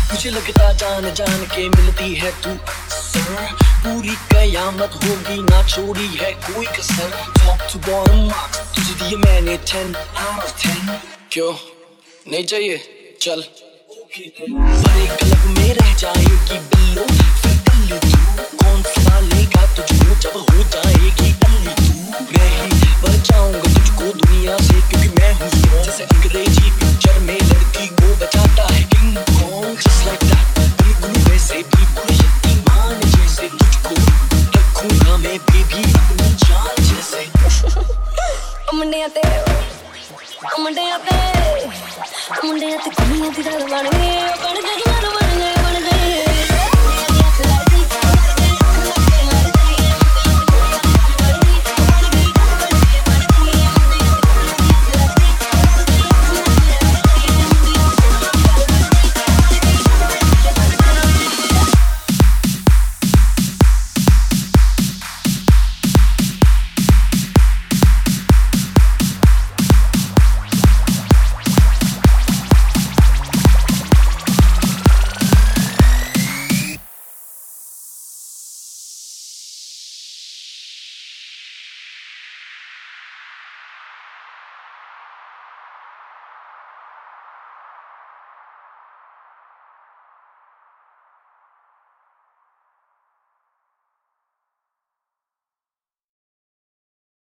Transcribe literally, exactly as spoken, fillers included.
मुझे लगता जान जान के मिलती है तू सर, पूरी कयामत होगी ना छोड़ी है कोई कसर। टॉप टू बॉटम मार्क्स तुझे दिए मैंने टेन आउट ऑफ टेन। क्यों नहीं चाहिए? चल बड़े क्लब में रह जाएगी बिल्लो, फिर कल्ली तू कौन संभालेगा तुझको जब हो जाएगी अल्ली तू। मैं ही बचाऊंगा तुझको दुनिया से, क्योंकि मैं हूँ जैसे अंग्रेजी पिक्चर में लड़की को बचाता है